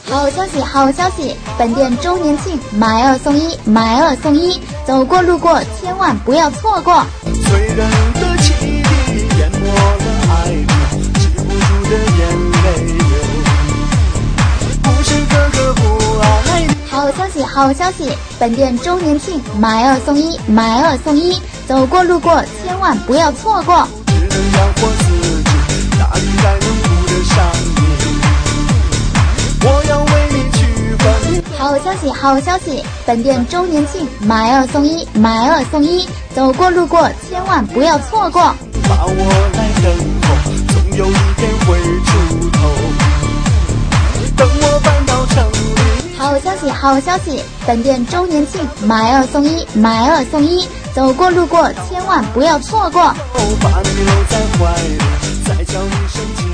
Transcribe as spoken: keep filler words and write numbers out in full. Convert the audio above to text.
好消息，好消息！本店周年庆，买二送一，买二送一，走过路过千万不要错过。 醉人的汽笛淹没了爱流，止不住的眼泪流，不是哥哥不爱你。 好消息，好消息！本店周年庆，买二送一，买二送一，走过路过千万不要错过。 只能养活自己，哪里还能顾得上你？我要为你去分。 好消息，好消息！本店周年庆，买二送一，买二送一，走过路过千万不要错过。 把我来等候，总有一天会出头。等我搬到城里。 好消息，好消息！本店周年庆，买二送一，买二送一，走过路过千万不要错过。 把你搂在怀里，再叫一声。